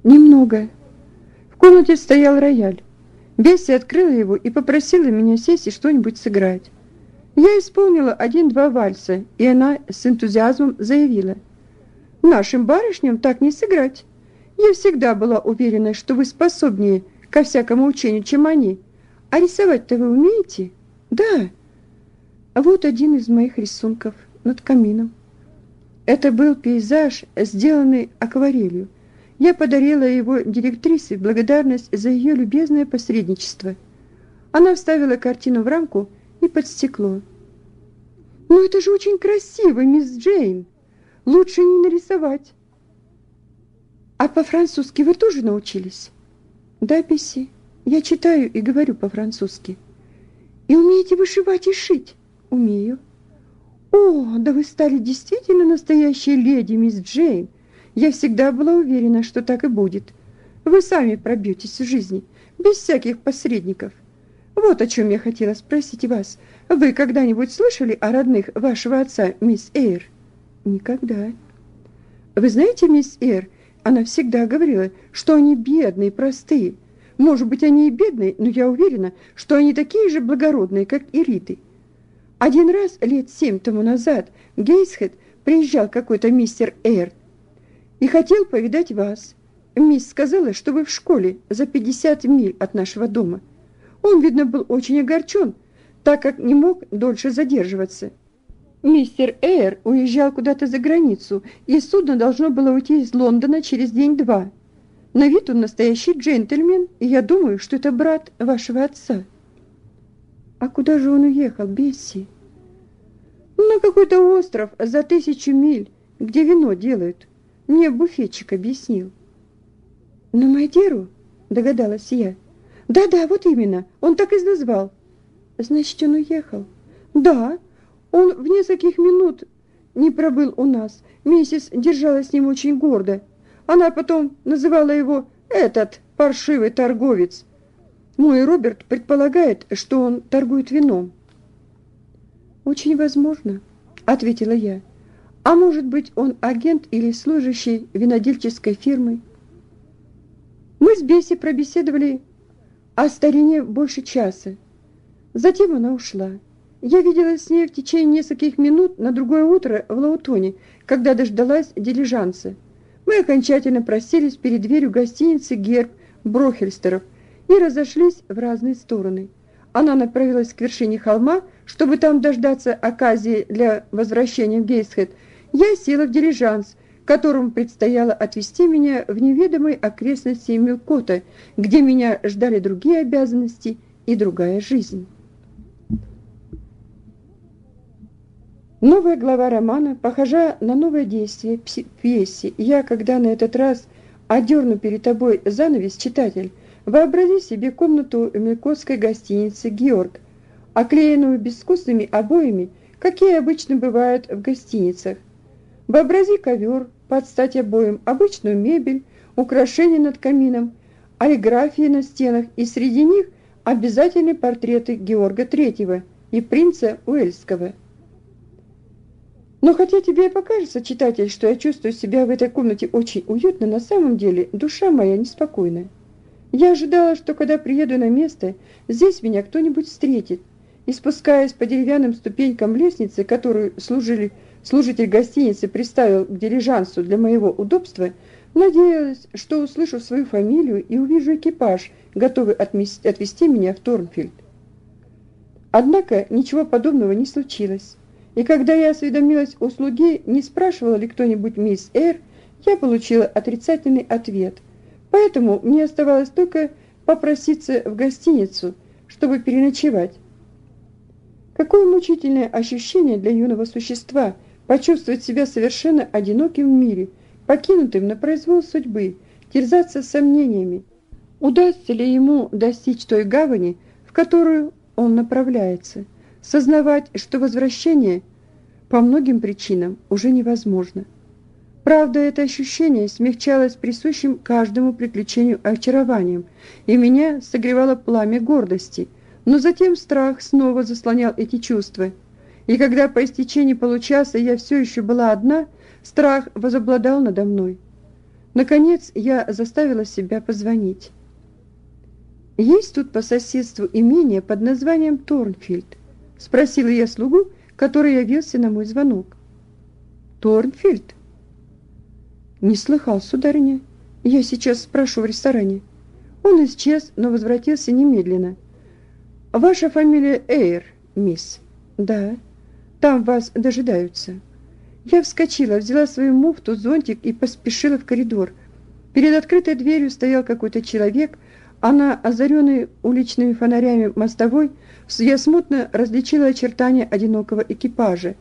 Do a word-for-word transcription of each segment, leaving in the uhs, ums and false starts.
Немного. В комнате стоял рояль. Бесси открыла его и попросила меня сесть и что-нибудь сыграть. Я исполнила один-два вальса, и она с энтузиазмом заявила: «Нашим барышням так не сыграть. Я всегда была уверена, что вы способнее ко всякому учению, чем они. А рисовать-то вы умеете?» «Да». А вот один из моих рисунков над камином. Это был пейзаж, сделанный акварелью. Я подарила его директрисе в благодарность за ее любезное посредничество. Она вставила картину в рамку и под стекло. «Ну это же очень красиво, мисс Джейн! Лучше не нарисовать!» «А по-французски вы тоже научились?» «Да, Бесси, я читаю и говорю по-французски». «И умеете вышивать и шить?» «Умею». «О, да вы стали действительно настоящей леди, мисс Джейн! Я всегда была уверена, что так и будет. Вы сами пробьетесь в жизни, без всяких посредников. Вот о чем я хотела спросить вас. Вы когда-нибудь слышали о родных вашего отца, мисс Эйр?» «Никогда». «Вы знаете, мисс Эйр, она всегда говорила, что они бедные, простые. Может быть, они и бедные, но я уверена, что они такие же благородные, как и Риты. Один раз, лет семь тому назад, в Гейсхед приезжал какой-то мистер Эйр и хотел повидать вас. Мисс сказала, что вы в школе за пятьдесят миль от нашего дома. Он, видно, был очень огорчен, так как не мог дольше задерживаться. Мистер Эйр уезжал куда-то за границу, и судно должно было уйти из Лондона через день-два. На вид он настоящий джентльмен, и я думаю, что это брат вашего отца». «А куда же он уехал, Бесси?» «На какой-то остров за тысячу миль, где вино делают. Мне буфетчик объяснил». «На Мадейру?» – догадалась я. «Да-да, вот именно, он так и назвал». «Значит, он уехал?» «Да, он в нескольких минут не пробыл у нас. Миссис держалась с ним очень гордо. Она потом называла его «этот паршивый торговец». Мой Роберт предполагает, что он торгует вином». «Очень возможно», — ответила я. «А может быть, он агент или служащий винодельческой фирмы?» Мы с Бесси пробеседовали о старине больше часа. Затем она ушла. Я виделась с ней в течение нескольких минут на другое утро в Лаутоне, когда дождалась дилижанса. Мы окончательно простились перед дверью гостиницы «Герб» Брохельстеров и разошлись в разные стороны. Она направилась к вершине холма, чтобы там дождаться оказии для возвращения в Гейсхед. Я села в дилижанс, которому предстояло отвезти меня в неведомой окрестности Милкота, где меня ждали другие обязанности и другая жизнь. Новая глава романа похожа на новое действие в пьесе. Я, когда на этот раз одерну перед тобой занавес, читатель, вообрази себе комнату в милкотской гостинице «Георг», оклеенную безвкусными обоями, какие обычно бывают в гостиницах. Вообрази ковер под стать обоям, обычную мебель, украшения над камином, ориграфии на стенах, и среди них обязательные портреты Георга Третьего и принца Уэльского. Но хотя тебе и покажется, читатель, что я чувствую себя в этой комнате очень уютно, на самом деле душа моя неспокойна. Я ожидала, что когда приеду на место, здесь меня кто-нибудь встретит, и, спускаясь по деревянным ступенькам лестницы, которую служили, служитель гостиницы приставил к дилижансу для моего удобства, надеялась, что услышу свою фамилию и увижу экипаж, готовый отвезти меня в Торнфилд. Однако ничего подобного не случилось. И когда я осведомилась у слуги, не спрашивала ли кто-нибудь мисс Эйр, я получила отрицательный ответ. Поэтому мне оставалось только попроситься в гостиницу, чтобы переночевать. Какое мучительное ощущение для юного существа почувствовать себя совершенно одиноким в мире, покинутым на произвол судьбы, терзаться сомнениями, удастся ли ему достичь той гавани, в которую он направляется. Сознавать, что возвращение по многим причинам уже невозможно. Правда, это ощущение смягчалось присущим каждому приключению очарованием, и меня согревало пламя гордости, но затем страх снова заслонял эти чувства. И когда по истечении получаса я все еще была одна, страх возобладал надо мной. Наконец я заставила себя позвонить. «Есть тут по соседству имение под названием Торнфильд?» — спросила я слугу, который явился на мой звонок. «Торнфильд?» «Не слыхал, сударыня. Я сейчас спрошу в ресторане». Он исчез, но возвратился немедленно. «Ваша фамилия Эйр, мисс?» «Да. Там вас дожидаются». Я вскочила, взяла свою муфту, зонтик и поспешила в коридор. Перед открытой дверью стоял какой-то человек, а на озаренной уличными фонарями мостовой я смутно различила очертания одинокого экипажа.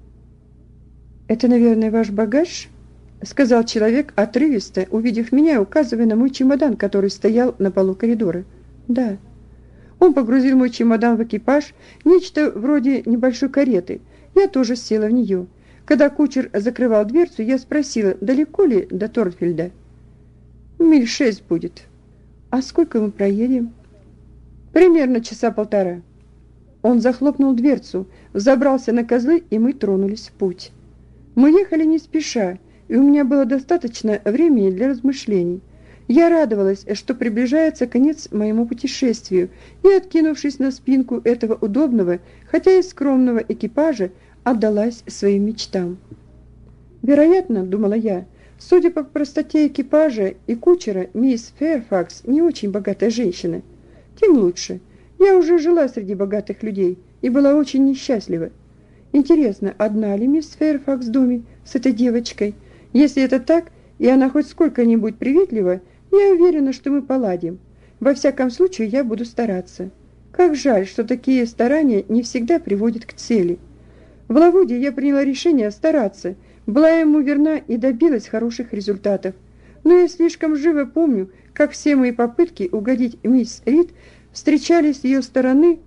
«Это, наверное, ваш багаж?» — сказал человек отрывисто, увидев меня, указывая на мой чемодан, который стоял на полу коридора. «Да». Он погрузил мой чемодан в экипаж, нечто вроде небольшой кареты. Я тоже села в нее. Когда кучер закрывал дверцу, я спросила, далеко ли до Торнфильда. «Миль шесть будет». «А сколько мы проедем?» «Примерно часа полтора». Он захлопнул дверцу, взобрался на козлы, и мы тронулись в путь. Мы ехали не спеша, и у меня было достаточно времени для размышлений. Я радовалась, что приближается конец моему путешествию, и, откинувшись на спинку этого удобного, хотя и скромного экипажа, отдалась своим мечтам. Вероятно, думала я, судя по простоте экипажа и кучера, мисс Фэрфакс не очень богатая женщина. Тем лучше. Я уже жила среди богатых людей и была очень несчастлива. Интересно, одна ли мисс Фэрфакс в доме с этой девочкой? Если это так, и она хоть сколько-нибудь приветлива, я уверена, что мы поладим. Во всяком случае, я буду стараться. Как жаль, что такие старания не всегда приводят к цели. В Лавуде я приняла решение стараться, была ему верна и добилась хороших результатов. Но я слишком живо помню, как все мои попытки угодить мисс Рид встречались с ее стороны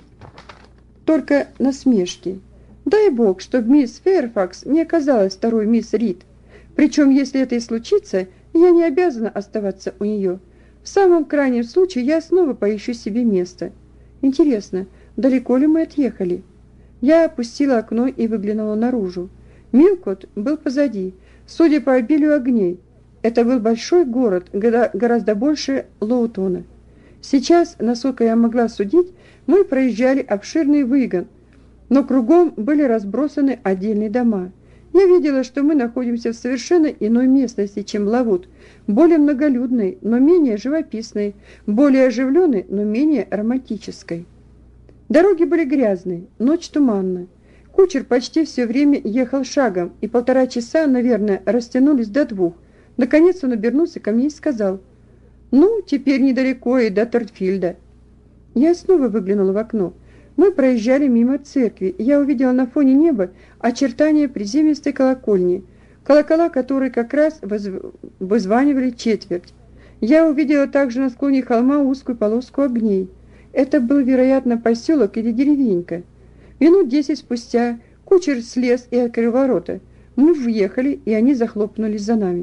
только насмешки. Дай бог, чтобы мисс Фэрфакс не оказалась второй мисс Рид. Причем, если это и случится, я не обязана оставаться у нее. В самом крайнем случае я снова поищу себе место. Интересно, далеко ли мы отъехали? Я опустила окно и выглянула наружу. Милкот был позади, судя по обилию огней. Это был большой город, гораздо больше Лоутона. Сейчас, насколько я могла судить, мы проезжали обширный выгон, но кругом были разбросаны отдельные дома. Я видела, что мы находимся в совершенно иной местности, чем Лавуд, более многолюдной, но менее живописной, более оживленной, но менее романтической. Дороги были грязные, ночь туманная. Кучер почти все время ехал шагом, и полтора часа, наверное, растянулись до двух. Наконец он обернулся ко мне и сказал: «Ну, теперь недалеко и до Торнфильда». Я снова выглянула в окно. Мы проезжали мимо церкви, и я увидела на фоне неба очертания приземистой колокольни, колокола которой как раз вызванивали четверть. Я увидела также на склоне холма узкую полоску огней. Это был, вероятно, поселок или деревенька. Минут десять спустя кучер слез и открыл ворота. Мы въехали, и они захлопнулись за нами.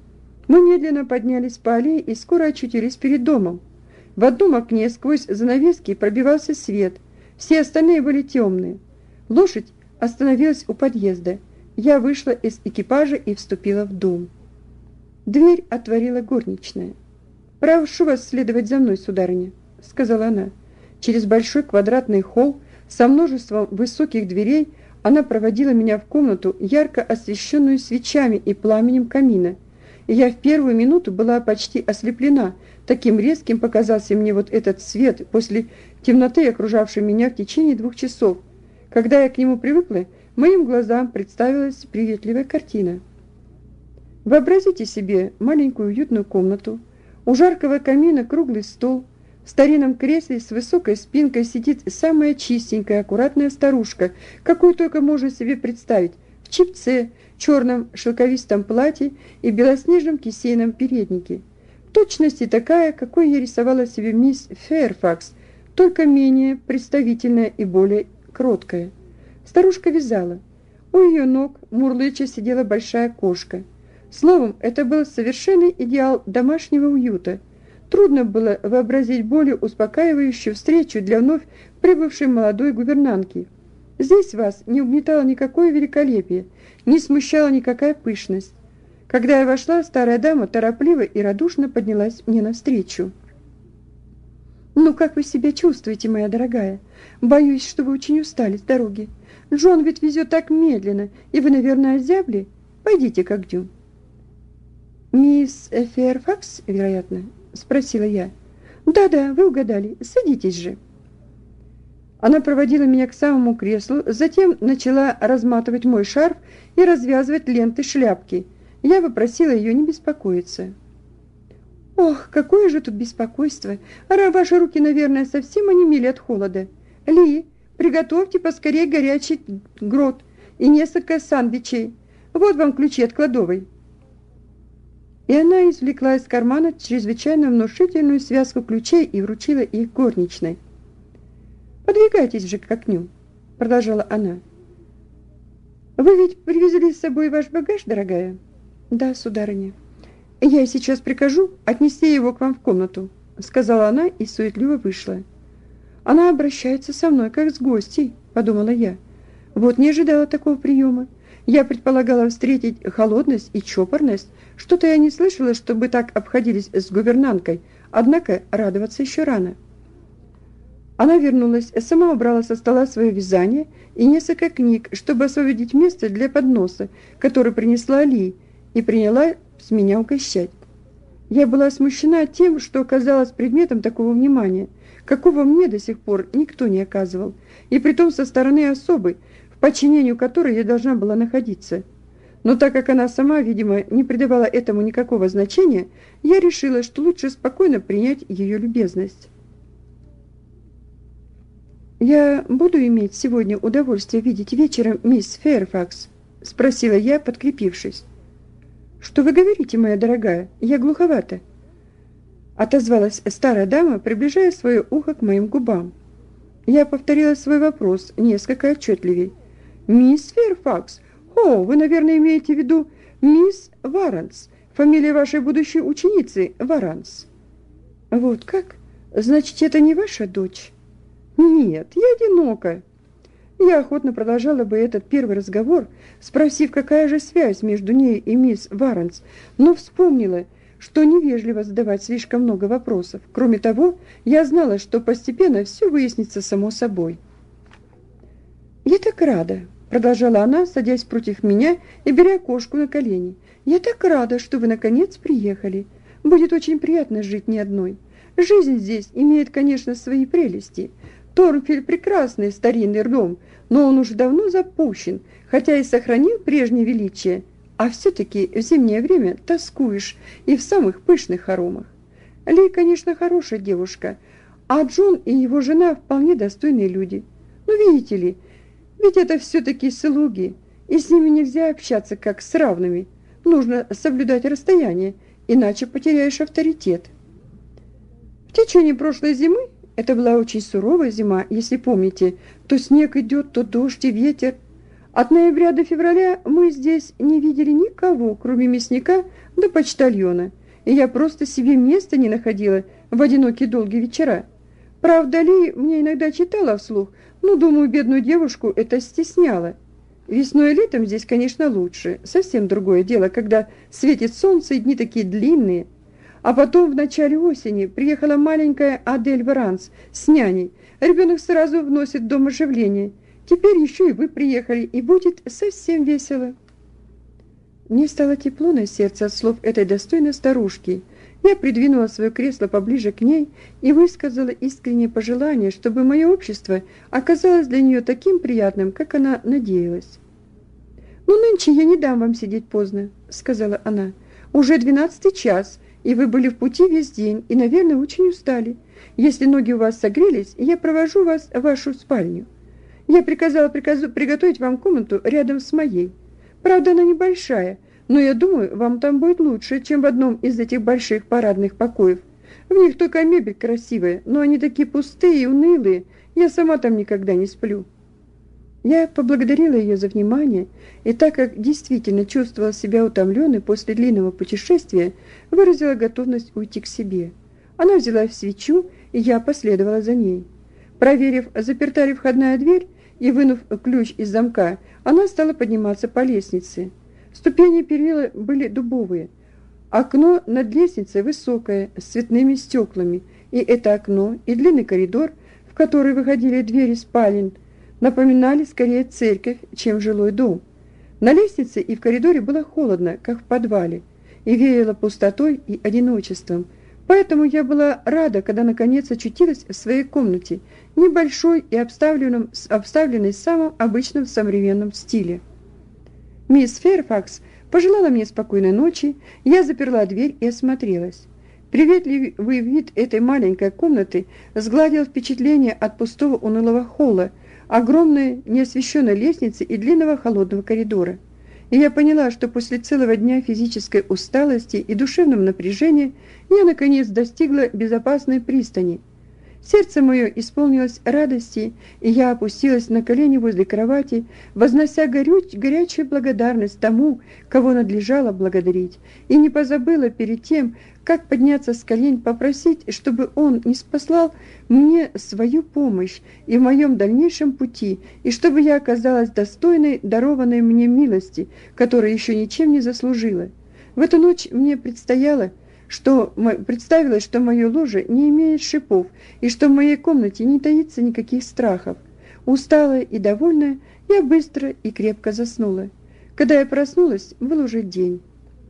Мы медленно поднялись по аллее и скоро очутились перед домом. В одном окне сквозь занавески пробивался свет, все остальные были темные. Лошадь остановилась у подъезда. Я вышла из экипажа и вступила в дом. Дверь отворила горничная. «Прошу вас следовать за мной, сударыня», — сказала она. Через большой квадратный холл со множеством высоких дверей она проводила меня в комнату, ярко освещенную свечами и пламенем камина. И я в первую минуту была почти ослеплена. Таким резким показался мне вот этот свет после темноты, окружавшей меня в течение двух часов. Когда я к нему привыкла, моим глазам представилась приветливая картина. Вообразите себе маленькую уютную комнату. У жаркого камина круглый стол. В старинном кресле с высокой спинкой сидит самая чистенькая, аккуратная старушка, какую только можно себе представить, в чепце, черном шелковистом платье и белоснежном кисейном переднике. В точности такая, какой я рисовала себе мисс Фэрфакс, только менее представительная и более кроткая. Старушка вязала. У ее ног мурлыча сидела большая кошка. Словом, это был совершенный идеал домашнего уюта. Трудно было вообразить более успокаивающую встречу для вновь прибывшей молодой гувернантки. Здесь вас не угнетало никакое великолепие, не смущала никакая пышность. Когда я вошла, старая дама торопливо и радушно поднялась мне навстречу. «Ну, как вы себя чувствуете, моя дорогая? Боюсь, что вы очень устали с дороги. Джон ведь везет так медленно, и вы, наверное, озябли. Пойдите к огню». «Мисс Фэрфакс, вероятно?» – спросила я. «Да-да, вы угадали. Садитесь же». Она проводила меня к самому креслу, затем начала разматывать мой шарф и развязывать ленты шляпки. Я попросила ее не беспокоиться. «Ох, какое же тут беспокойство! А ваши руки, наверное, совсем онемели от холода. Ли, приготовьте поскорее горячий грот и несколько сандвичей. Вот вам ключи от кладовой». И она извлекла из кармана чрезвычайно внушительную связку ключей и вручила их горничной. «Подвигайтесь же к окну», — продолжала она. «Вы ведь привезли с собой ваш багаж, дорогая?» «Да, сударыня». «Я сейчас прикажу отнести его к вам в комнату», — сказала она и суетливо вышла. «Она обращается со мной, как с гостьей», — подумала я. Вот не ожидала такого приема. Я предполагала встретить холодность и чопорность. Что-то я не слышала, чтобы так обходились с гувернанткой, однако радоваться еще рано. Она вернулась, сама убрала со стола свое вязание и несколько книг, чтобы освободить место для подноса, который принесла Ли, и приняла с меня угощать. Я была смущена тем, что оказалась предметом такого внимания, какого мне до сих пор никто не оказывал, и притом со стороны особы, в подчинении которой я должна была находиться. Но так как она сама, видимо, не придавала этому никакого значения, я решила, что лучше спокойно принять ее любезность. «Я буду иметь сегодня удовольствие видеть вечером мисс Фэрфакс?» – спросила я, подкрепившись. «Что вы говорите, моя дорогая? Я глуховата», – отозвалась старая дама, приближая свое ухо к моим губам. Я повторила свой вопрос несколько отчетливей. «Мисс Фэрфакс? О, вы, наверное, имеете в виду мисс Варанс, фамилия вашей будущей ученицы Варанс». «Вот как? Значит, это не ваша дочь?» «Нет, я одинока». Я охотно продолжала бы этот первый разговор, спросив, какая же связь между ней и мисс Варанс, но вспомнила, что невежливо задавать слишком много вопросов. Кроме того, я знала, что постепенно все выяснится само собой. «Я так рада», — продолжала она, садясь против меня и беря кошку на колени. «Я так рада, что вы наконец приехали. Будет очень приятно жить не одной. Жизнь здесь имеет, конечно, свои прелести. Торнфиль прекрасный старинный дом, но он уже давно запущен, хотя и сохранил прежнее величие, а все-таки в зимнее время тоскуешь и в самых пышных хоромах. Ли, конечно, хорошая девушка, а Джон и его жена вполне достойные люди. Но видите ли, ведь это все-таки слуги, и с ними нельзя общаться как с равными. Нужно соблюдать расстояние, иначе потеряешь авторитет. В течение прошлой зимы, это была очень суровая зима, если помните, то снег идет, то дождь и ветер. От ноября до февраля мы здесь не видели никого, кроме мясника да почтальона, и я просто себе места не находила в одинокие долгие вечера. Правда, Ли мне иногда читала вслух, но, думаю, бедную девушку это стесняло. Весной и летом здесь, конечно, лучше. Совсем другое дело, когда светит солнце и дни такие длинные. А потом в начале осени приехала маленькая Адель Варанс с няней. Ребенок сразу вносит в дом оживление. Теперь еще и вы приехали, и будет совсем весело. Мне стало тепло на сердце от слов этой достойной старушки. Я придвинула свое кресло поближе к ней и высказала искреннее пожелание, чтобы мое общество оказалось для нее таким приятным, как она надеялась. «Ну, нынче я не дам вам сидеть поздно», — сказала она. «Уже двенадцатый час, и вы были в пути весь день, и, наверное, очень устали. Если ноги у вас согрелись, я провожу вас в вашу спальню. Я приказала приказу, приготовить вам комнату рядом с моей. Правда, она небольшая, но я думаю, вам там будет лучше, чем в одном из этих больших парадных покоев. В них только мебель красивая, но они такие пустые и унылые, я сама там никогда не сплю». Я поблагодарила ее за внимание, и так как действительно чувствовала себя утомленной после длинного путешествия, выразила готовность уйти к себе. Она взяла свечу, и я последовала за ней. Проверив, заперта ли входная дверь, и вынув ключ из замка, она стала подниматься по лестнице. Ступени перила были дубовые. Окно над лестницей высокое, с цветными стеклами, и это окно, и длинный коридор, в который выходили двери спален, напоминали скорее церковь, чем жилой дом. На лестнице и в коридоре было холодно, как в подвале, и веяло пустотой и одиночеством. Поэтому я была рада, когда наконец очутилась в своей комнате, небольшой и обставленном, обставленной в самом обычном современном стиле. Мисс Фэрфакс пожелала мне спокойной ночи, я заперла дверь и осмотрелась. Приветливый вид этой маленькой комнаты сгладил впечатление от пустого унылого холла, огромной неосвещенной лестницы и длинного холодного коридора. И я поняла, что после целого дня физической усталости и душевного напряжения я, наконец, достигла безопасной пристани. Сердце мое исполнилось радости, и я опустилась на колени возле кровати, вознося горюч, горячую благодарность тому, кого надлежало благодарить, и не позабыла перед тем, как подняться с колен, попросить, чтобы он ниспослал мне свою помощь и в моем дальнейшем пути, и чтобы я оказалась достойной дарованной мне милости, которую еще ничем не заслужила. В эту ночь мне предстояло, что представилось, что мое ложе не имеет шипов, и что в моей комнате не таится никаких страхов. Усталая и довольная, я быстро и крепко заснула. Когда я проснулась, был уже день.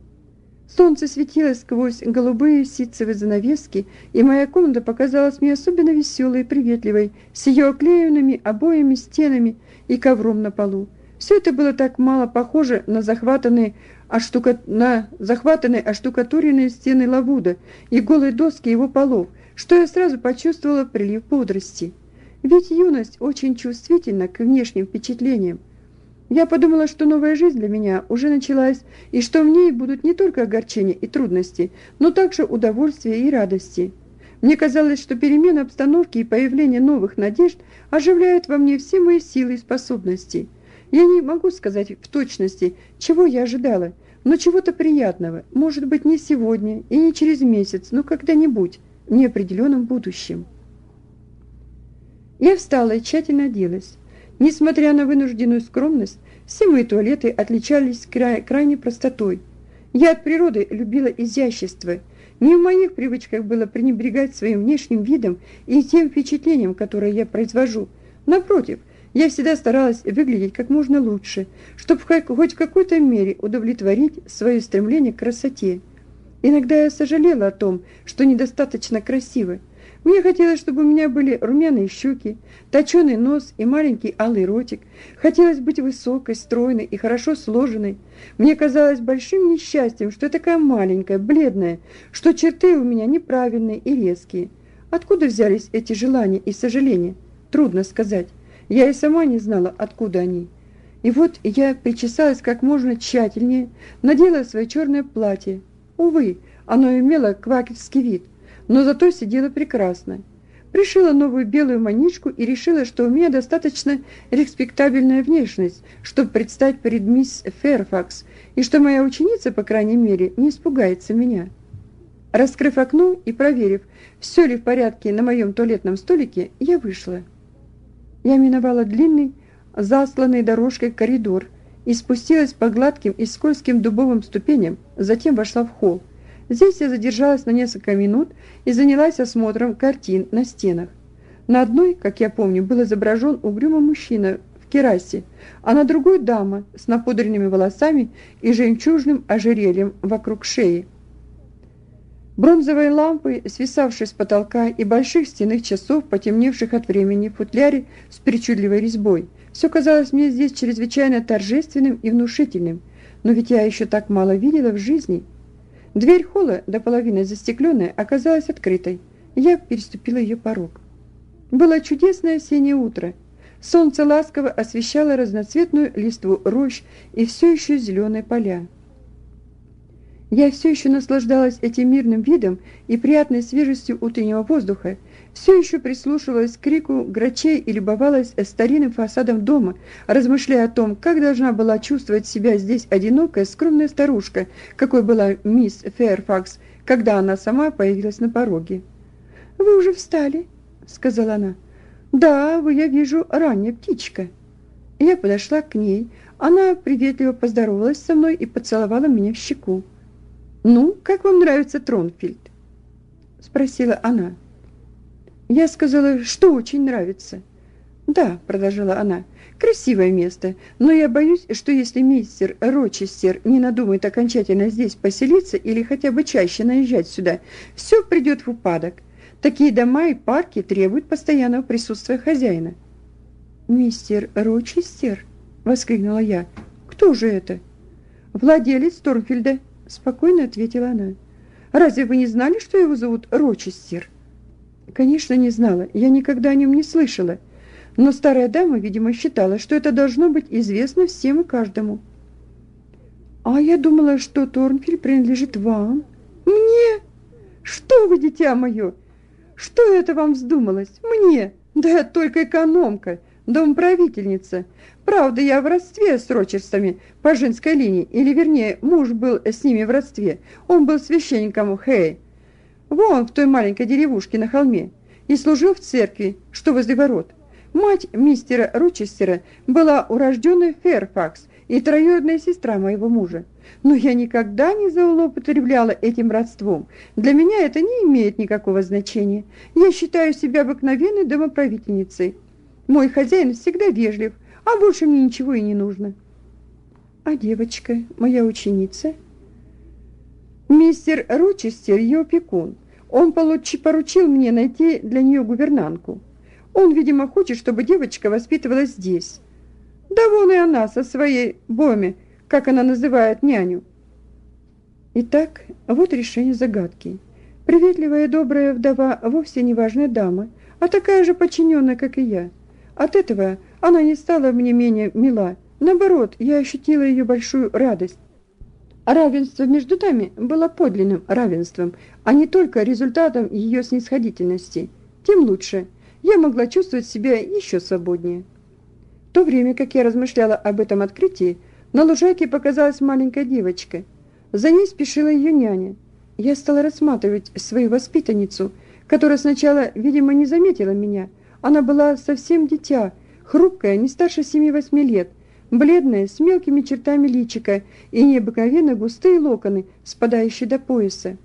Солнце светило сквозь голубые ситцевые занавески, и моя комната показалась мне особенно веселой и приветливой, с ее оклеенными обоями, стенами и ковром на полу. Все это было так мало похоже на захватанные Оштука... на захватанные оштукатуренные стены Лавуда и голые доски его полов, что я сразу почувствовала прилив бодрости. Ведь юность очень чувствительна к внешним впечатлениям. Я подумала, что новая жизнь для меня уже началась, и что в ней будут не только огорчения и трудности, но также удовольствия и радости. Мне казалось, что перемена обстановки и появление новых надежд оживляют во мне все мои силы и способности. Я не могу сказать в точности, чего я ожидала, но чего-то приятного, может быть, не сегодня и не через месяц, но когда-нибудь, в неопределенном будущем. Я встала и тщательно оделась. Несмотря на вынужденную скромность, все мои туалеты отличались край, крайней простотой. Я от природы любила изящество. Не в моих привычках было пренебрегать своим внешним видом и тем впечатлением, которое я произвожу. Напротив, я всегда старалась выглядеть как можно лучше, чтобы хоть в какой-то мере удовлетворить свое стремление к красоте. Иногда я сожалела о том, что недостаточно красива. Мне хотелось, чтобы у меня были румяные щеки, точеный нос и маленький алый ротик. Хотелось быть высокой, стройной и хорошо сложенной. Мне казалось большим несчастьем, что я такая маленькая, бледная, что черты у меня неправильные и резкие. Откуда взялись эти желания и сожаления? Трудно сказать. Я и сама не знала, откуда они. И вот я причесалась как можно тщательнее, надела свое черное платье. Увы, оно имело квакерский вид, но зато сидело прекрасно. Пришила новую белую манишку и решила, что у меня достаточно респектабельная внешность, чтобы предстать перед мисс Фэрфакс, и что моя ученица, по крайней мере, не испугается меня. Раскрыв окно и проверив, все ли в порядке на моем туалетном столике, я вышла. Я миновала длинный, засланный дорожкой коридор и спустилась по гладким и скользким дубовым ступеням, затем вошла в холл. Здесь я задержалась на несколько минут и занялась осмотром картин на стенах. На одной, как я помню, был изображен угрюмый мужчина в кирасе, а на другой дама с напудренными волосами и жемчужным ожерельем вокруг шеи. Бронзовые лампы, свисавшие с потолка, и больших стенных часов, потемневших от времени, в футляре с причудливой резьбой. Все казалось мне здесь чрезвычайно торжественным и внушительным, но ведь я еще так мало видела в жизни. Дверь холла, до половины застекленная, оказалась открытой. Я переступила ее порог. Было чудесное осеннее утро. Солнце ласково освещало разноцветную листву рощ и все еще зеленые поля. Я все еще наслаждалась этим мирным видом и приятной свежестью утреннего воздуха, все еще прислушивалась к крику грачей и любовалась старинным фасадом дома, размышляя о том, как должна была чувствовать себя здесь одинокая, скромная старушка, какой была мисс Фэрфакс, когда она сама появилась на пороге. «Вы уже встали?» — сказала она. «Да, вы, я вижу, ранняя птичка». Я подошла к ней. Она приветливо поздоровалась со мной и поцеловала меня в щеку. «Ну, как вам нравится Тронфельд?» – спросила она. Я сказала, что очень нравится. «Да», – продолжала она, – «красивое место, но я боюсь, что если мистер Рочестер не надумает окончательно здесь поселиться или хотя бы чаще наезжать сюда, все придет в упадок. Такие дома и парки требуют постоянного присутствия хозяина». «Мистер Рочестер?» – воскликнула я. «Кто же это?» «Владелец Торнфельда», – спокойно ответила она. «Разве вы не знали, что его зовут Рочестер?» «Конечно, не знала. Я никогда о нем не слышала. Но старая дама, видимо, считала, что это должно быть известно всем и каждому». «А я думала, что Торнфельд принадлежит вам». «Мне? Что вы, дитя мое? Что это вам вздумалось? Мне? Да я только экономка, домоправительница. Правда, я в родстве с Рочестерами по женской линии, или, вернее, муж был с ними в родстве. Он был священником в Хэй, вон в той маленькой деревушке на холме, и служил в церкви, что возле ворот. Мать мистера Рочестера была урожденной Фэрфакс и троюродная сестра моего мужа. Но я никогда не злоупотребляла этим родством. Для меня это не имеет никакого значения. Я считаю себя обыкновенной домоправительницей. Мой хозяин всегда вежлив, а больше мне ничего и не нужно». «А девочка, моя ученица?» «Мистер Рочестер ее опекун. Он поручил мне найти для нее гувернантку. Он, видимо, хочет, чтобы девочка воспитывалась здесь. Да вон и она со своей Боми, как она называет няню». Итак, вот решение загадки. Приветливая и добрая вдова вовсе не важная дама, а такая же подчиненная, как и я. От этого она не стала мне менее мила. Наоборот, я ощутила ее большую радость. Равенство между нами было подлинным равенством, а не только результатом ее снисходительности. Тем лучше. Я могла чувствовать себя еще свободнее. В то время, как я размышляла об этом открытии, на лужайке показалась маленькая девочка. За ней спешила ее няня. Я стала рассматривать свою воспитанницу, которая сначала, видимо, не заметила меня. Она была совсем дитя, хрупкая, не старше семи-восьми лет, бледная, с мелкими чертами личика и необыкновенно густые локоны, спадающие до пояса.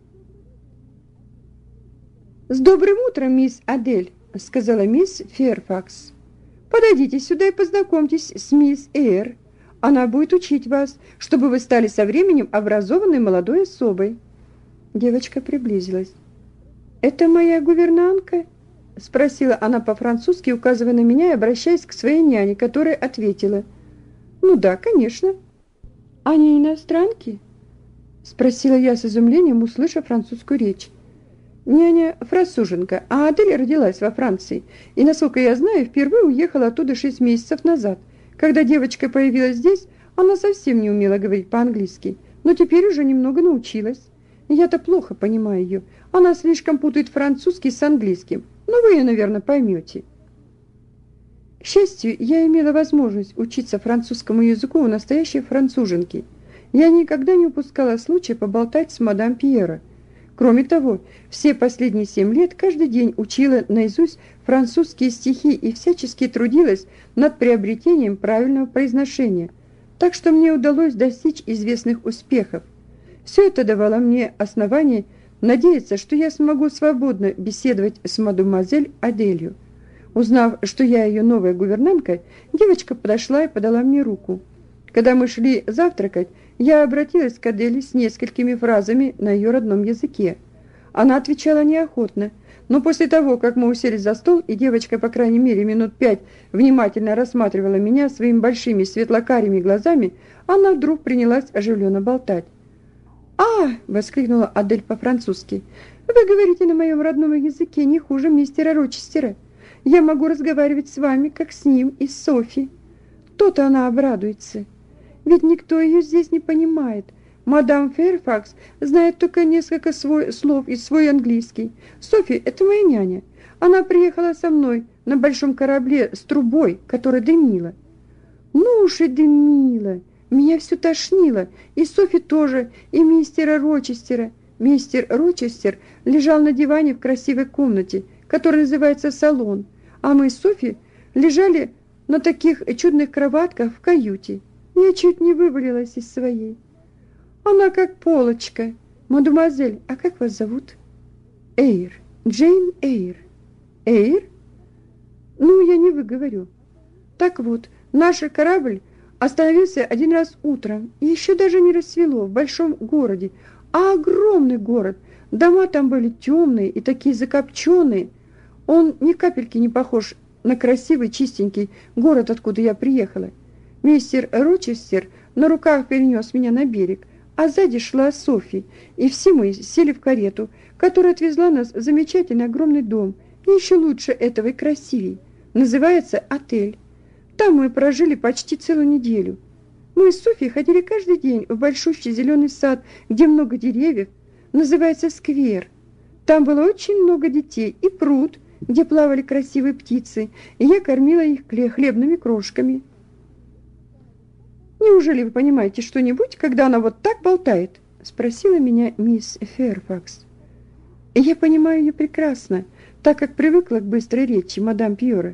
«С добрым утром, мисс Адель», — сказала мисс Фэрфакс. «Подойдите сюда и познакомьтесь с мисс Эйр. Она будет учить вас, чтобы вы стали со временем образованной молодой особой». Девочка приблизилась. «Это моя гувернантка?» — спросила она по-французски, указывая на меня и обращаясь к своей няне, которая ответила: «Ну да, конечно». «Они иностранки?» — спросила я с изумлением, услышав французскую речь. «Няня француженка, а Адель родилась во Франции, и, насколько я знаю, впервые уехала оттуда шесть месяцев назад. Когда девочка появилась здесь, она совсем не умела говорить по-английски, но теперь уже немного научилась. Я-то плохо понимаю ее, она слишком путает французский с английским, но вы ее, наверное, поймете». К счастью, я имела возможность учиться французскому языку у настоящей француженки. Я никогда не упускала случая поболтать с мадам Пьера. Кроме того, все последние семь лет каждый день учила наизусть французские стихи и всячески трудилась над приобретением правильного произношения, так что мне удалось достичь известных успехов. Все это давало мне основание надеяться, что я смогу свободно беседовать с мадемуазель Аделью. Узнав, что я ее новая гувернантка, девочка подошла и подала мне руку. Когда мы шли завтракать, я обратилась к Аделе с несколькими фразами на ее родном языке. Она отвечала неохотно, но после того, как мы уселись за стол, и девочка, по крайней мере, минут пять внимательно рассматривала меня своими большими светлокарими глазами, она вдруг принялась оживленно болтать. «А!» — воскликнула Адель по-французски. «Вы говорите на моем родном языке не хуже мистера Рочестера. Я могу разговаривать с вами, как с ним и с Софи». То-то она обрадуется. Ведь никто ее здесь не понимает. Мадам Фэрфакс знает только несколько свой, слов из свой английский. Софи – это моя няня. Она приехала со мной на большом корабле с трубой, которая дымила. Ну уж и дымила. Меня все тошнило. И Софи тоже, и мистера Рочестера. Мистер Рочестер лежал на диване в красивой комнате, которая называется салон. А мы с Софи лежали на таких чудных кроватках в каюте. Я чуть не вывалилась из своей. Она как полочка. Мадемуазель, а как вас зовут? Эйр. Джейн Эйр. Эйр? Ну, я не выговорю. Так вот, наш корабль остановился один раз утром, и еще даже не рассвело, в большом городе, а огромный город. Дома там были темные и такие закопченные. Он ни капельки не похож на красивый, чистенький город, откуда я приехала. Мистер Рочестер на руках перенес меня на берег, а сзади шла Софи, и все мы сели в карету, которая отвезла нас в замечательный огромный дом, и еще лучше этого и красивей. Называется «Отель». Там мы прожили почти целую неделю. Мы с Софией ходили каждый день в большущий зеленый сад, где много деревьев, называется «Сквер». Там было очень много детей, и пруд, где плавали красивые птицы, и я кормила их хлебными крошками. «Неужели вы понимаете что-нибудь, когда она вот так болтает?» – спросила меня мисс Фэрфакс. И я понимаю ее прекрасно, так как привыкла к быстрой речи мадам Пьора.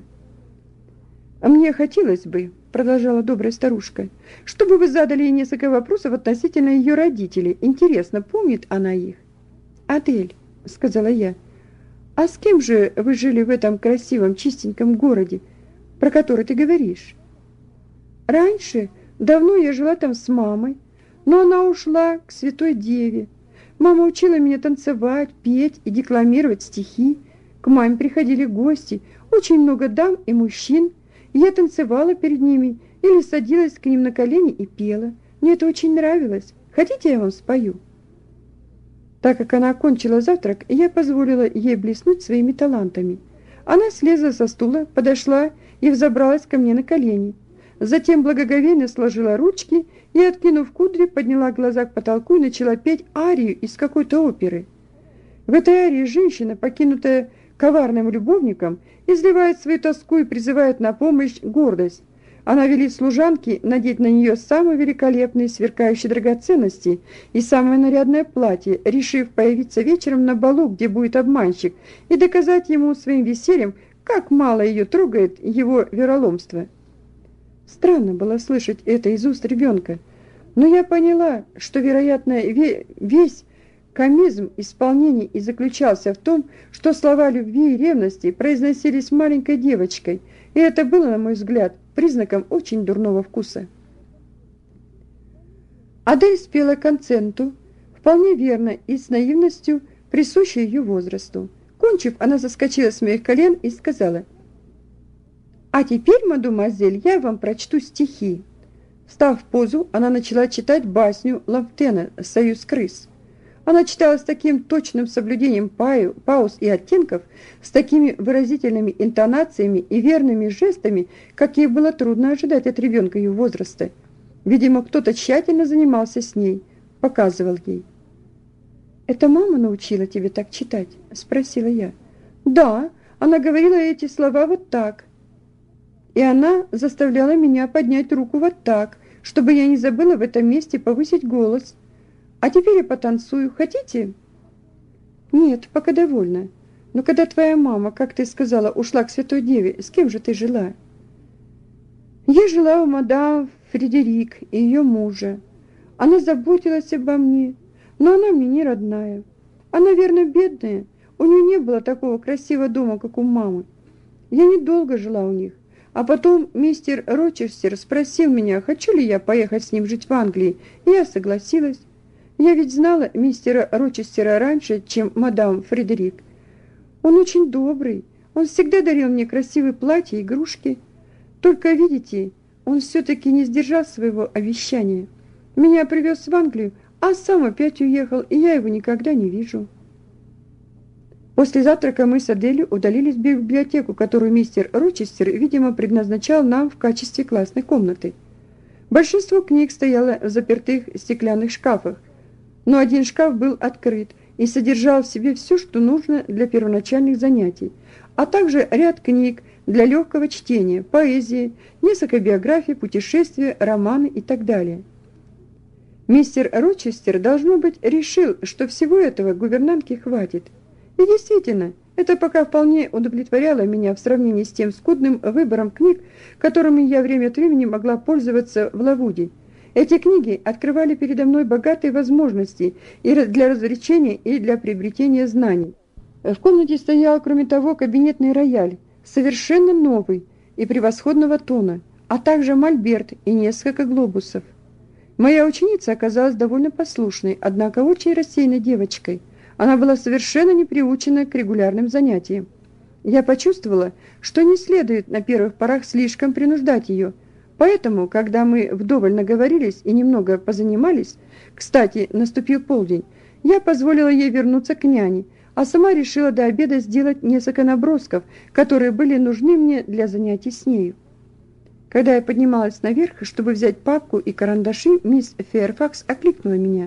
«А мне хотелось бы, – продолжала добрая старушка, – чтобы вы задали ей несколько вопросов относительно ее родителей. Интересно, помнит она их?» «Адель», – сказала я, – «а с кем же вы жили в этом красивом, чистеньком городе, про который ты говоришь?» «Раньше, давно я жила там с мамой, но она ушла к Святой Деве. Мама учила меня танцевать, петь и декламировать стихи. К маме приходили гости, очень много дам и мужчин. Я танцевала перед ними или садилась к ним на колени и пела. Мне это очень нравилось. Хотите, я вам спою?» Так как она окончила завтрак, я позволила ей блеснуть своими талантами. Она слезла со стула, подошла и взобралась ко мне на колени. Затем благоговейно сложила ручки и, откинув кудри, подняла глаза к потолку и начала петь арию из какой-то оперы. В этой арии женщина, покинутая коварным любовником, изливает свою тоску и призывает на помощь гордость. Она велит служанке надеть на нее самые великолепные сверкающие драгоценности и самое нарядное платье, решив появиться вечером на балу, где будет обманщик, и доказать ему своим весельем, как мало ее трогает его вероломство. Странно было слышать это из уст ребенка, но я поняла, что, вероятно, весь комизм исполнений и заключался в том, что слова любви и ревности произносились маленькой девочкой, и это было, на мой взгляд, признаком очень дурного вкуса. Адель спела концерту, вполне верно и с наивностью, присущей ее возрасту. Кончив, она заскочила с моих колен и сказала: «А теперь, мадемуазель, я вам прочту стихи». Встав в позу, она начала читать басню Лафтена «Союз крыс». Она читала с таким точным соблюдением пауз и оттенков, с такими выразительными интонациями и верными жестами, какие было трудно ожидать от ребенка ее возраста. Видимо, кто-то тщательно занимался с ней, показывал ей. «Это мама научила тебя так читать?» – спросила я. «Да, она говорила эти слова вот так. И она заставляла меня поднять руку вот так, чтобы я не забыла в этом месте повысить голос. А теперь я потанцую. Хотите?» «Нет, пока довольна. Но когда твоя мама, как ты сказала, ушла к Святой Деве, с кем же ты жила?» «Я жила у мадам Фредерик и ее мужа. Она заботилась обо мне, но она мне не родная. Она, верно, бедная. У нее не было такого красивого дома, как у мамы. Я недолго жила у них. А потом мистер Рочестер спросил меня, хочу ли я поехать с ним жить в Англии, и я согласилась. Я ведь знала мистера Рочестера раньше, чем мадам Фредерик. Он очень добрый, он всегда дарил мне красивые платья и игрушки. Только, видите, он все-таки не сдержал своего обещания. Меня привез в Англию, а сам опять уехал, и я его никогда не вижу». После завтрака мы с Аделью удалились в библиотеку, которую мистер Рочестер, видимо, предназначал нам в качестве классной комнаты. Большинство книг стояло в запертых стеклянных шкафах, но один шкаф был открыт и содержал в себе все, что нужно для первоначальных занятий, а также ряд книг для легкого чтения, поэзии, несколько биографий, путешествия, романы и так далее. Мистер Рочестер, должно быть, решил, что всего этого гувернантке хватит. И действительно, Это пока вполне удовлетворяло меня в сравнении с тем скудным выбором книг, которыми я время от времени могла пользоваться в Лавуде. Эти книги открывали передо мной богатые возможности и для развлечения, и для приобретения знаний. В комнате стоял, кроме того, кабинетный рояль, совершенно новый и превосходного тона, а также мольберт и несколько глобусов. Моя ученица оказалась довольно послушной, однако очень рассеянной девочкой. Она была совершенно не приучена к регулярным занятиям. Я почувствовала, что не следует на первых порах слишком принуждать ее. Поэтому, когда мы вдоволь наговорились и немного позанимались, кстати, наступил полдень, я позволила ей вернуться к няне, а сама решила до обеда сделать несколько набросков, которые были нужны мне для занятий с нею. Когда я поднималась наверх, чтобы взять папку и карандаши, мисс Фэрфакс окликнула меня.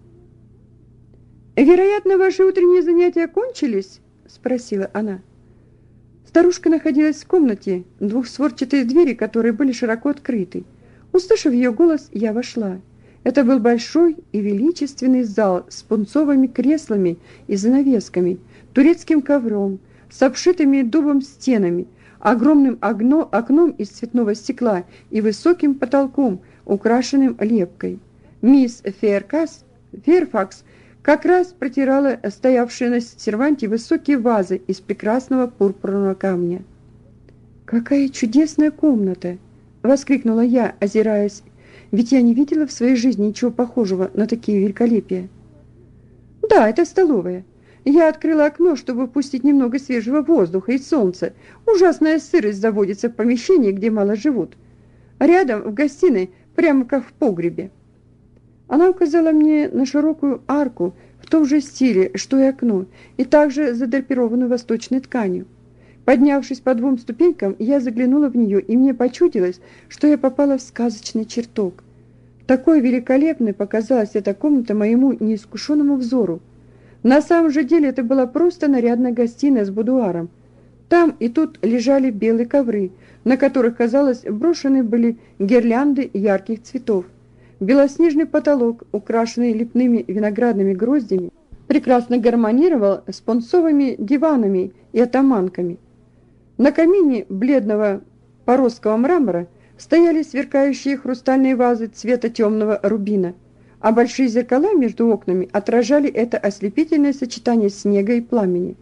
«Вероятно, ваши утренние занятия кончились?» – спросила она. Старушка находилась в комнате, двухстворчатые двери которой были широко открыты. Услышав ее голос, я вошла. Это был большой и величественный зал с пунцовыми креслами и занавесками, турецким ковром, с обшитыми дубом стенами, огромным окно, окном из цветного стекла и высоким потолком, украшенным лепкой. Мисс Фэркас, Ферфакс как раз протирала стоявшие на серванте высокие вазы из прекрасного пурпурного камня. «Какая чудесная комната!» — воскликнула я, озираясь, ведь я не видела в своей жизни ничего похожего на такие великолепия. «Да, это столовая. Я открыла окно, чтобы впустить немного свежего воздуха и солнца. Ужасная сырость заводится в помещении, где мало живут. Рядом, в гостиной, прямо как в погребе». Она указала мне на широкую арку в том же стиле, что и окно, и также задрапированную восточной тканью. Поднявшись по двум ступенькам, я заглянула в нее, и мне почудилось, что я попала в сказочный чертог. Такой великолепной показалась эта комната моему неискушенному взору. На самом же деле это была просто нарядная гостиная с будуаром. Там и тут лежали белые ковры, на которых, казалось, брошены были гирлянды ярких цветов. Белоснежный потолок, украшенный лепными виноградными гроздями, прекрасно гармонировал с пунцовыми диванами и атаманками. На камине бледного поросского мрамора стояли сверкающие хрустальные вазы цвета темного рубина, а большие зеркала между окнами отражали это ослепительное сочетание снега и пламени.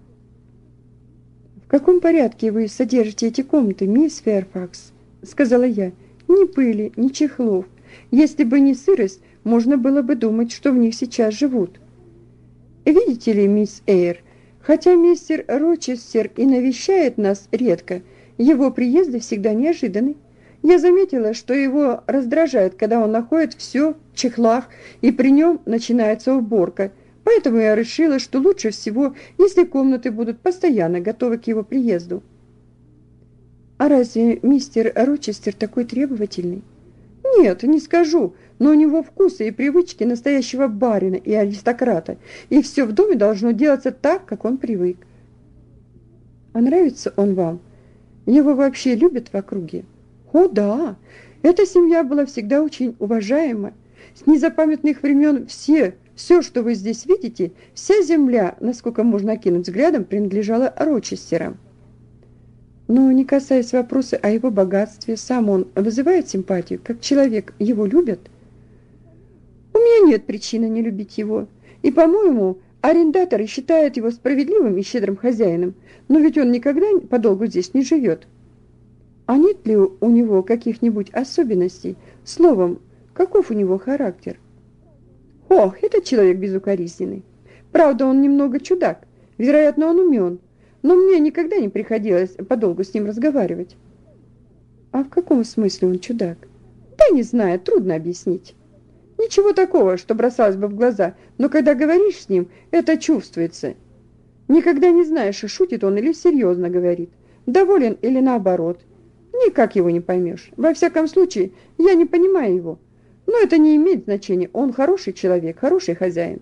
«В каком порядке вы содержите эти комнаты, мисс Фэрфакс?» — сказала я. «Ни пыли, ни чехлов. Если бы не сырость, можно было бы думать, что в них сейчас живут. Видите ли, мисс Эйр, хотя мистер Рочестер и навещает нас редко, его приезды всегда неожиданны. Я заметила, что его раздражает, когда он находит все в чехлах, и при нем начинается уборка. Поэтому я решила, что лучше всего, если комнаты будут постоянно готовы к его приезду». «А разве мистер Рочестер такой требовательный?» «Нет, не скажу, но у него вкусы и привычки настоящего барина и аристократа, и все в доме должно делаться так, как он привык». «А нравится он вам? Его вообще любят в округе?» «О, да, эта семья была всегда очень уважаема. С незапамятных времен все, все, что вы здесь видите, вся земля, насколько можно окинуть взглядом, принадлежала Рочестерам». «Но не касаясь вопроса о его богатстве, сам он вызывает симпатию, как человек, его любят?» «У меня нет причины не любить его, и, по-моему, арендаторы считают его справедливым и щедрым хозяином, но ведь он никогда подолгу здесь не живет». «А нет ли у него каких-нибудь особенностей? Словом, каков у него характер?» «Ох, этот человек безукоризненный. Правда, он немного чудак, вероятно, он умен, но мне никогда не приходилось подолгу с ним разговаривать». «А в каком смысле он чудак?» «Да не знаю, трудно объяснить. Ничего такого, что бросалось бы в глаза, но когда говоришь с ним, это чувствуется. Никогда не знаешь, шутит он или серьезно говорит, доволен или наоборот. Никак его не поймешь. Во всяком случае, я не понимаю его. Но это не имеет значения. Он хороший человек, хороший хозяин».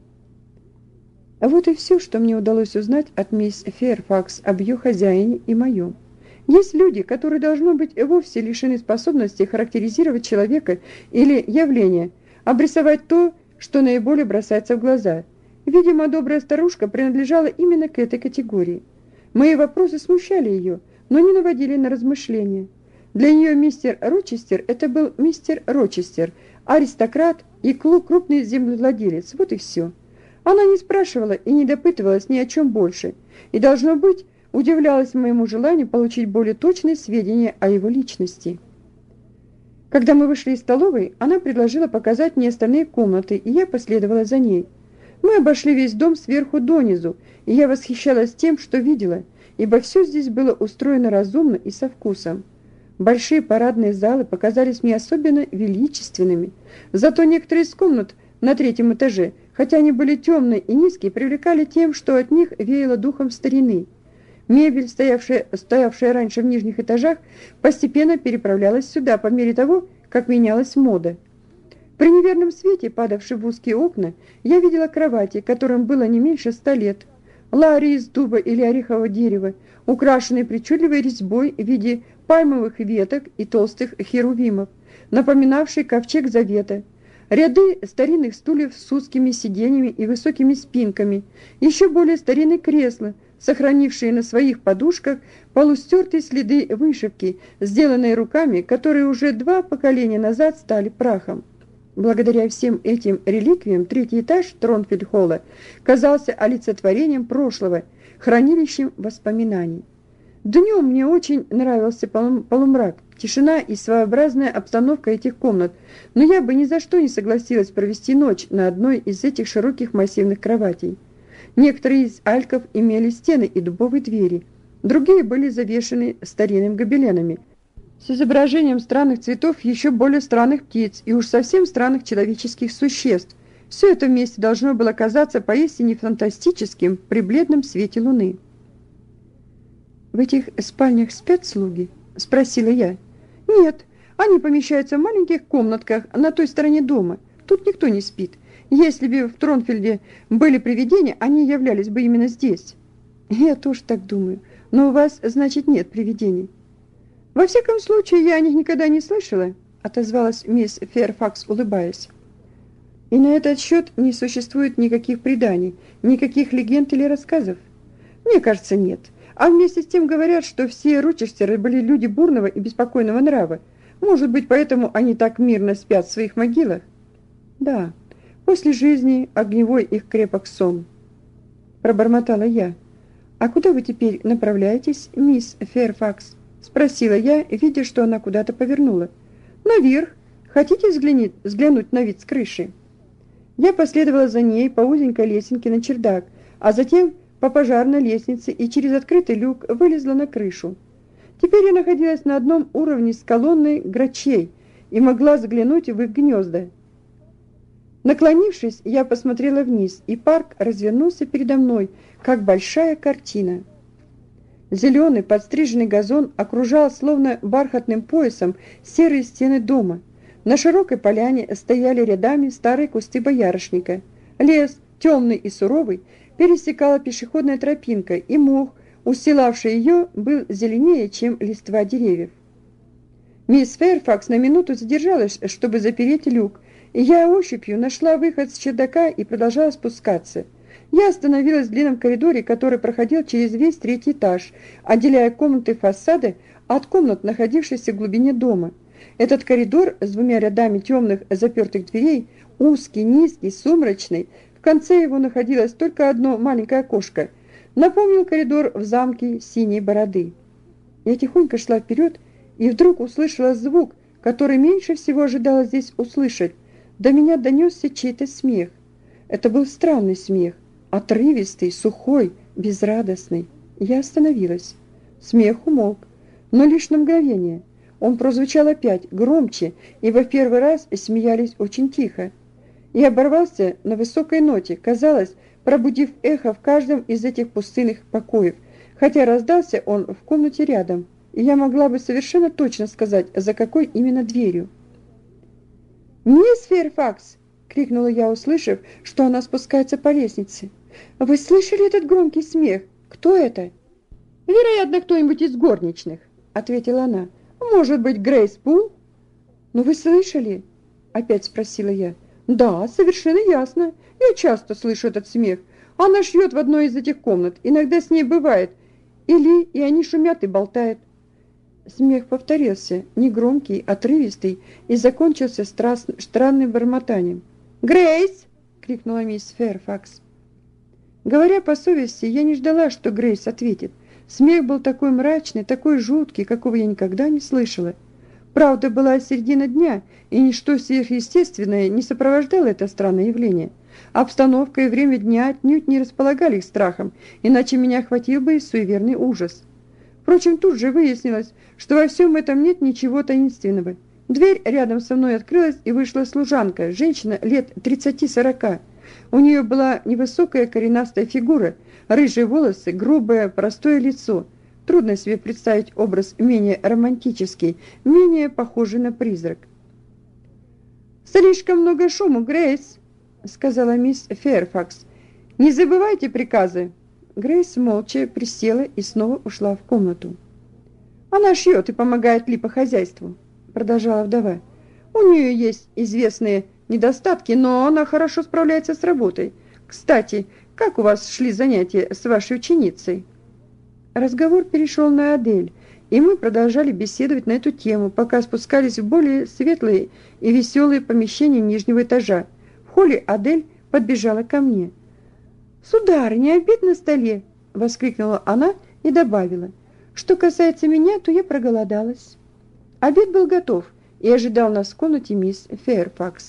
А вот и все, что мне удалось узнать от мисс Фэрфакс об ее хозяине и моем. Есть люди, которые, должно быть, вовсе лишены способности характеризировать человека или явление, обрисовать то, что наиболее бросается в глаза. Видимо, добрая старушка принадлежала именно к этой категории. Мои вопросы смущали ее, но не наводили на размышления. Для нее мистер Рочестер – это был мистер Рочестер, аристократ и крупный землевладелец. Вот и все. Она не спрашивала и не допытывалась ни о чем больше, и, должно быть, удивлялась моему желанию получить более точные сведения о его личности. Когда мы вышли из столовой, она предложила показать мне остальные комнаты, и я последовала за ней. Мы обошли весь дом сверху донизу, и я восхищалась тем, что видела, ибо все здесь было устроено разумно и со вкусом. Большие парадные залы показались мне особенно величественными, зато некоторые из комнат на третьем этаже, хотя они были темные и низкие, привлекали тем, что от них веяло духом старины. Мебель, стоявшая, стоявшая раньше в нижних этажах, постепенно переправлялась сюда по мере того, как менялась мода. При неверном свете, падавшем в узкие окна, я видела кровати, которым было не меньше ста лет. Лари из дуба или орехового дерева, украшенные причудливой резьбой в виде пальмовых веток и толстых херувимов, напоминавшие ковчег завета. Ряды старинных стульев с узкими сиденьями и высокими спинками, еще более старинные кресла, сохранившие на своих подушках полустертые следы вышивки, сделанные руками, которые уже два поколения назад стали прахом. Благодаря всем этим реликвиям третий этаж Тронфельд-холла казался олицетворением прошлого, хранилищем воспоминаний. Днем мне очень нравился полумрак, тишина и своеобразная обстановка этих комнат, но я бы ни за что не согласилась провести ночь на одной из этих широких массивных кроватей. Некоторые из альков имели стены и дубовые двери, другие были завешены старинными гобеленами с изображением странных цветов, еще более странных птиц и уж совсем странных человеческих существ. Все это вместе должно было казаться поистине фантастическим при бледном свете луны. «В этих спальнях спят слуги?» – спросила я. «Нет, они помещаются в маленьких комнатках на той стороне дома. Тут никто не спит. Если бы в Тронфельде были привидения, они являлись бы именно здесь». «Я тоже так думаю. Но у вас, значит, нет привидений?» «Во всяком случае, я о них никогда не слышала», – отозвалась мисс Фэрфакс, улыбаясь. «И на этот счет не существует никаких преданий, никаких легенд или рассказов?» «Мне кажется, нет. А вместе с тем говорят, что все Рочестеры были люди бурного и беспокойного нрава. Может быть, поэтому они так мирно спят в своих могилах?» «Да, после жизни огневой их крепок сон», – пробормотала я. «А куда вы теперь направляетесь, мисс Фэрфакс?» – спросила я, видя, что она куда-то повернула. «Наверх. Хотите взглянуть, взглянуть на вид с крыши?» Я последовала за ней по узенькой лесенке на чердак, а затем по пожарной лестнице и через открытый люк вылезла на крышу. Теперь я находилась на одном уровне с колонной грачей и могла заглянуть в их гнезда. Наклонившись, я посмотрела вниз, и парк развернулся передо мной, как большая картина. Зеленый подстриженный газон окружал словно бархатным поясом серые стены дома. На широкой поляне стояли рядами старые кусты боярышника. Лес, темный и суровый, пересекала пешеходная тропинка, и мох, устилавший ее, был зеленее, чем листва деревьев. Мисс Фэрфакс на минуту задержалась, чтобы запереть люк, и я ощупью нашла выход с чердака и продолжала спускаться. Я остановилась в длинном коридоре, который проходил через весь третий этаж, отделяя комнаты фасада от комнат, находившихся в глубине дома. Этот коридор с двумя рядами темных запертых дверей, узкий, низкий, сумрачный, в конце его находилось только одно маленькое окошко, напомнил коридор в замке Синей Бороды. Я тихонько шла вперед и вдруг услышала звук, который меньше всего ожидала здесь услышать. До меня донесся чей-то смех. Это был странный смех, отрывистый, сухой, безрадостный. Я остановилась. Смех умолк, но лишь на мгновение. Он прозвучал опять, громче, и во первый раз смеялись очень тихо. И оборвался на высокой ноте, казалось, пробудив эхо в каждом из этих пустынных покоев, хотя раздался он в комнате рядом, и я могла бы совершенно точно сказать, за какой именно дверью. «Мисс Фэрфакс!» — крикнула я, услышав, что она спускается по лестнице. «Вы слышали этот громкий смех? Кто это?» «Вероятно, кто-нибудь из горничных», — ответила она. «Может быть, Грейс Пул?» «Но вы слышали?» — опять спросила я. Да, совершенно ясно. Я часто слышу этот смех. Она шьет в одной из этих комнат. Иногда с ней бывает. Или и они шумят и болтают. Смех повторился, негромкий, отрывистый, и закончился страс... странным бормотанием. «Грейс!» — крикнула мисс Фэрфакс. Говоря по совести, я не ждала, что Грейс ответит. Смех был такой мрачный, такой жуткий, какого я никогда не слышала. Правда, была середина дня, и ничто сверхъестественное не сопровождало это странное явление. Обстановка и время дня отнюдь не располагали их страхом, иначе меня охватил бы и суеверный ужас. Впрочем, тут же выяснилось, что во всем этом нет ничего таинственного. Дверь рядом со мной открылась, и вышла служанка, женщина лет тридцати-сорока. У нее была невысокая коренастая фигура, рыжие волосы, грубое, простое лицо. Трудно себе представить образ менее романтический, менее похожий на призрак. «Слишком много шума, Грейс», — сказала мисс Фэрфакс. «Не забывайте приказы». Грейс молча присела и снова ушла в комнату. «Она шьет и помогает Ли по хозяйству», — продолжала вдова. «У нее есть известные недостатки, но она хорошо справляется с работой. Кстати, как у вас шли занятия с вашей ученицей?» Разговор перешел на Адель, и мы продолжали беседовать на эту тему, пока спускались в более светлые и веселые помещения нижнего этажа. В холле Адель подбежала ко мне. «Сударыня, обед на столе!» — воскликнула она и добавила. «Что касается меня, то я проголодалась». Обед был готов и ожидал нас в комнате мисс Фэрфакс.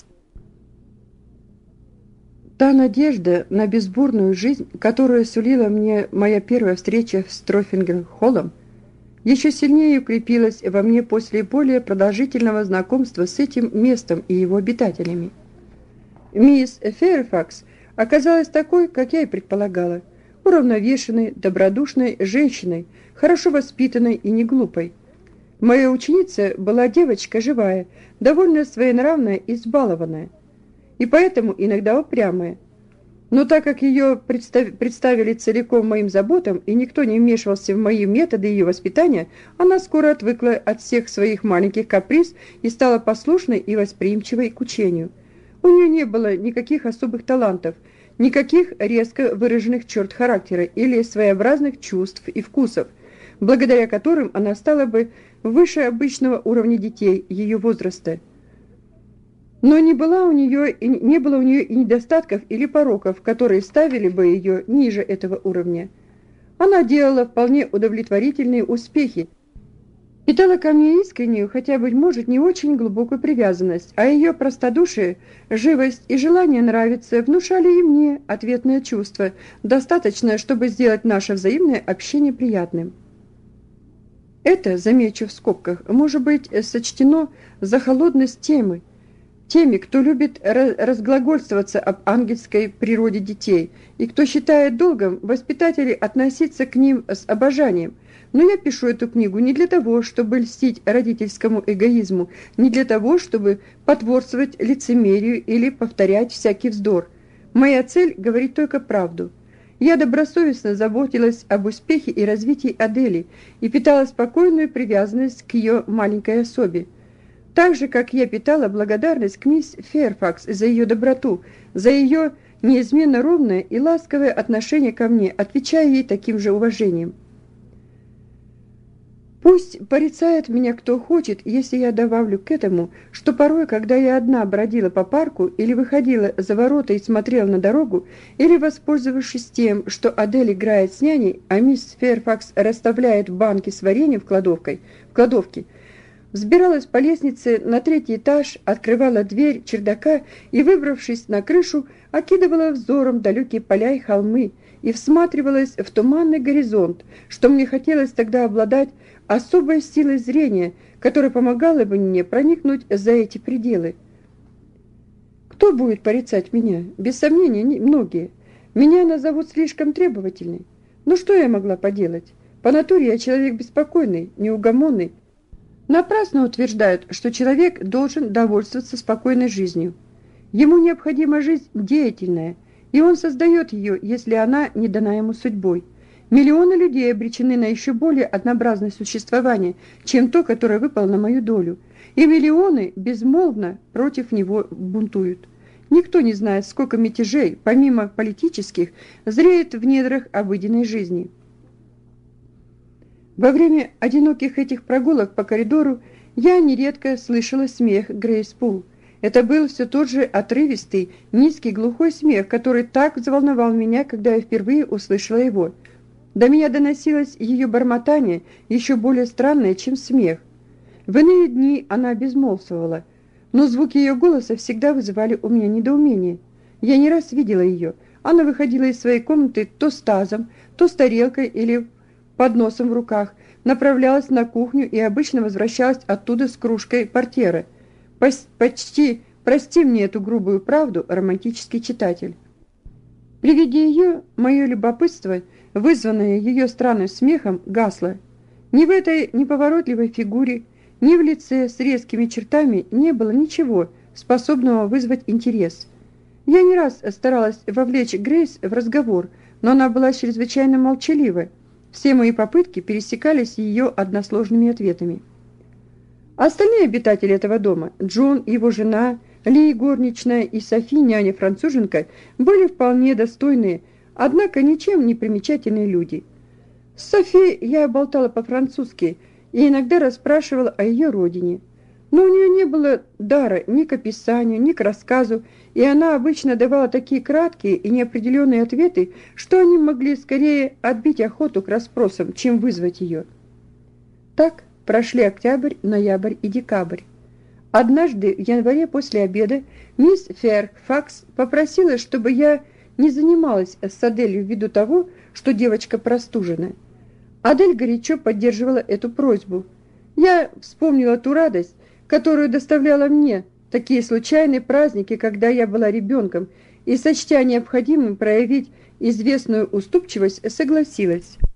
Та надежда на безбурную жизнь, которую сулила мне моя первая встреча с Трофингер-холлом, еще сильнее укрепилась во мне после более продолжительного знакомства с этим местом и его обитателями. Мисс Фэрфакс оказалась такой, как я и предполагала, уравновешенной, добродушной женщиной, хорошо воспитанной и не глупой. Моя ученица была девочка живая, довольно своенравная и избалованная, и поэтому иногда упрямая. Но так как ее представ... представили целиком моим заботам, и никто не вмешивался в мои методы ее воспитания, она скоро отвыкла от всех своих маленьких каприз и стала послушной и восприимчивой к учению. У нее не было никаких особых талантов, никаких резко выраженных черт характера или своеобразных чувств и вкусов, благодаря которым она стала бы выше обычного уровня детей ее возраста. Но не, была у нее, и не было у нее и недостатков или пороков, которые ставили бы ее ниже этого уровня. Она делала вполне удовлетворительные успехи, питала ко мне искреннюю, хотя, быть может, не очень глубокую привязанность, а ее простодушие, живость и желание нравиться внушали и мне ответное чувство, достаточное, чтобы сделать наше взаимное общение приятным. Это, замечу в скобках, может быть сочтено за холодность темы, теми, кто любит разглагольствоваться об ангельской природе детей и кто считает долгом воспитателей относиться к ним с обожанием. Но я пишу эту книгу не для того, чтобы льстить родительскому эгоизму, не для того, чтобы потворствовать лицемерию или повторять всякий вздор. Моя цель — говорить только правду. Я добросовестно заботилась об успехе и развитии Адели и питала спокойную привязанность к ее маленькой особе. Так же, как я питала благодарность к мисс Фэрфакс за ее доброту, за ее неизменно ровное и ласковое отношение ко мне, отвечая ей таким же уважением. Пусть порицает меня кто хочет, если я добавлю к этому, что порой, когда я одна бродила по парку или выходила за ворота и смотрела на дорогу, или, воспользовавшись тем, что Адель играет с няней, а мисс Фэрфакс расставляет банки с вареньем в кладовке, в кладовке, взбиралась по лестнице на третий этаж, открывала дверь чердака и, выбравшись на крышу, окидывала взором далекие поля и холмы и всматривалась в туманный горизонт, что мне хотелось тогда обладать особой силой зрения, которая помогала бы мне проникнуть за эти пределы. Кто будет порицать меня? Без сомнения, многие. Меня назовут слишком требовательной. Но что я могла поделать? По натуре я человек беспокойный, неугомонный. Напрасно утверждают, что человек должен довольствоваться спокойной жизнью. Ему необходима жизнь деятельная, и он создает ее, если она не дана ему судьбой. Миллионы людей обречены на еще более однообразное существование, чем то, которое выпало на мою долю, и миллионы безмолвно против него бунтуют. Никто не знает, сколько мятежей, помимо политических, зреет в недрах обыденной жизни. Во время одиноких этих прогулок по коридору я нередко слышала смех Грейс Пул. Это был все тот же отрывистый, низкий, глухой смех, который так взволновал меня, когда я впервые услышала его. До меня доносилось ее бормотание, еще более странное, чем смех. В иные дни она безмолвствовала, но звуки ее голоса всегда вызывали у меня недоумение. Я не раз видела ее. Она выходила из своей комнаты то с тазом, то с тарелкой или подносом в руках, направлялась на кухню и обычно возвращалась оттуда с кружкой портьера. Почти прости мне эту грубую правду, романтический читатель. При виде ее мое любопытство, вызванное ее странным смехом, гасло. Ни в этой неповоротливой фигуре, ни в лице с резкими чертами не было ничего, способного вызвать интерес. Я не раз старалась вовлечь Грейс в разговор, но она была чрезвычайно молчалива. Все мои попытки пересекались ее односложными ответами. Остальные обитатели этого дома, Джон, его жена, Ли, горничная, и Софи, няня-француженка, были вполне достойные, однако ничем не примечательные люди. С Софи я болтала по-французски и иногда расспрашивала о ее родине. Но у нее не было дара ни к описанию, ни к рассказу, и она обычно давала такие краткие и неопределенные ответы, что они могли скорее отбить охоту к расспросам, чем вызвать ее. Так прошли октябрь, ноябрь и декабрь. Однажды в январе после обеда мисс Фэрфакс попросила, чтобы я не занималась с Аделью ввиду того, что девочка простужена. Адель горячо поддерживала эту просьбу. Я вспомнила ту радость, которую доставляла мне такие случайные праздники, когда я была ребенком, и, сочтя необходимым проявить известную уступчивость, согласилась.